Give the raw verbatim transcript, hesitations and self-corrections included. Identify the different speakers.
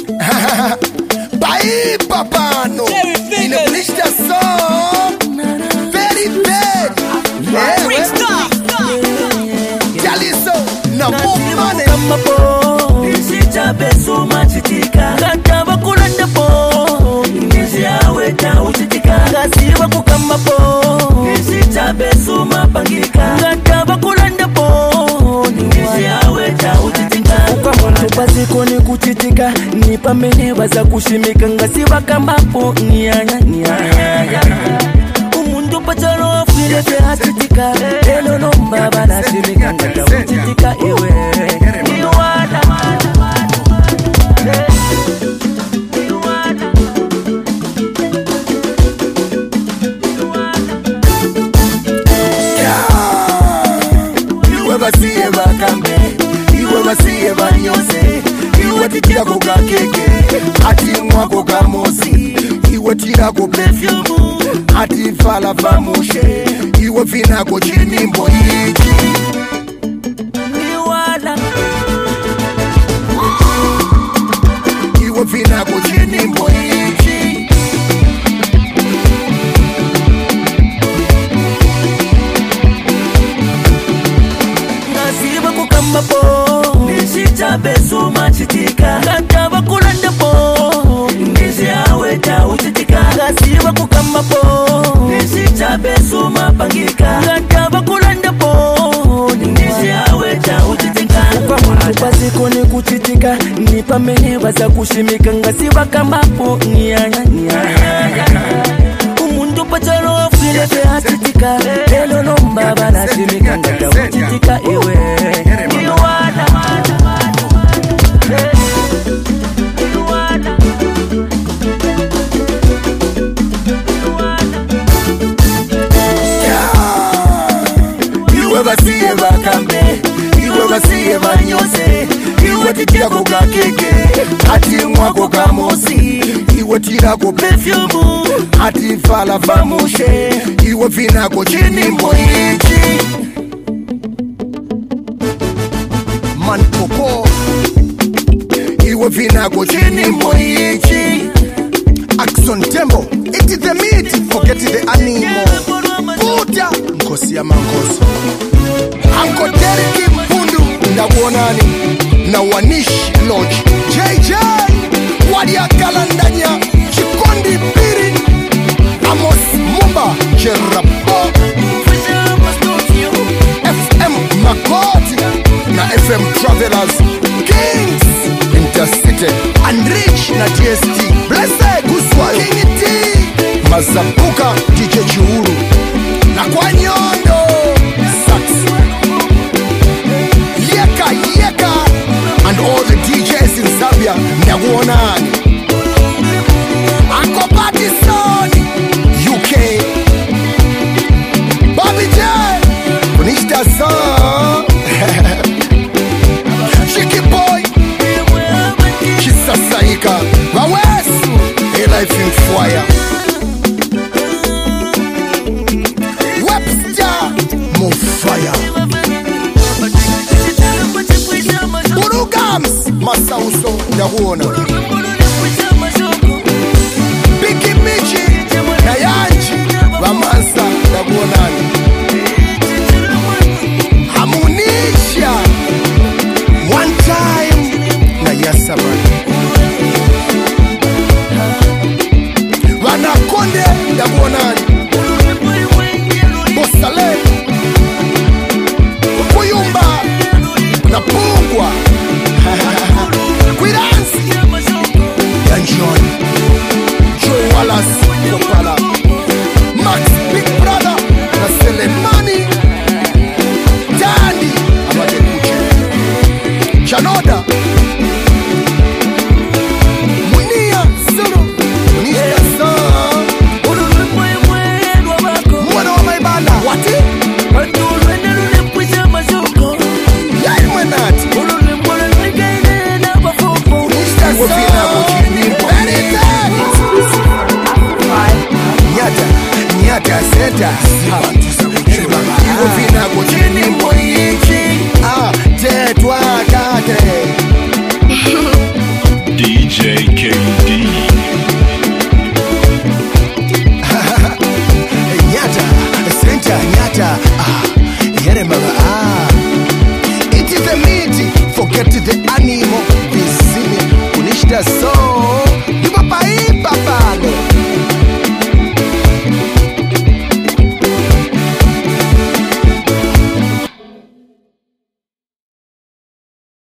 Speaker 1: Bye papano. In a blister song. Very bad. Yeah,
Speaker 2: Big stop.
Speaker 1: Jaliso. No more money.
Speaker 3: Nisita beso machitika Kata wakulanda po Nisi awe ta uchitika Kasi wakukamba po Nisita beso mapangika Kata wakulanda po Nisi awe ta uchitika Kwa mwantu pasiko ni kuchitika Nipa menewa za kushimika Ngasi wakamba po Nyanya nyanya Umundu pacharo afile te hachitika Elo nomba bana shimika Ngata uchitika iwe Niwada
Speaker 1: Basiye bakambe iwe basiye banyose iwe titira ko gakeke ati mwako kamosi iwe tira ko perfume ati fala famushe iwe vina ko chinimbo iki
Speaker 3: niwala
Speaker 1: iwe vina ko chinimbo iki
Speaker 3: po Nishita beso machitika Kata wakulanda po Nisi awe ta uchitika Kasi wakukamba po Nishita beso mapangika Kata wakulanda po Nisi awe ta uchitika Kwa mwantu pasiko ni kuchitika Nipa menewa za kushimika Ngasi wakamba po Nyanya nyanya Umundu pacharo afile te hachitika Elo nomba bana shimika Ngata uchitika iwe
Speaker 1: Iwe basiye bakambe iwe basiye banyose iwe titira ko gakeke ati mwako kamosi iwe tira ko perfume ati fala famushe iwe vina ko chinimbo iki man popo iwe vina ko chinimbo iki Axon Tembo it is the meat forget the animal Buta Nkosi ya mangoso Anko Deriki Mpundu na Wonani na Wanish Lodge J J Wadia Kalandanya Chikondi Piri Amos Mumba Jerabo F M Makoti na F M Travelers Kings Intercity and Rich na T S T Blessed Guswayo King T Mazabuka D J Chihuru na kwa nyondo Sax Yeka Yeka and all the D Js in Zambia Nyaguonani Uncle Patison U K Bobby J Kunishta Son Chicky Boy Kisasaika Wawesu A Life in Fire Fire Burugams Masauso Nyaguona Biki Michi na Yanji Wamansa Nyaguonani Amunisha One time na Yasaman Wanakonde Nyaguonani Bosale Napungwa Kwiransi Yanjon Joe Wallace Kopala Max Big Brother na Selemani Dani Amade Kuche Chanoda Munia Zulu Munia Zulu Mwana wa maibala Wati? Nyata seta Iwo vina kuchini mboichi Ah, tetwa kate
Speaker 4: D J
Speaker 1: Mimo Kisimi Unishta so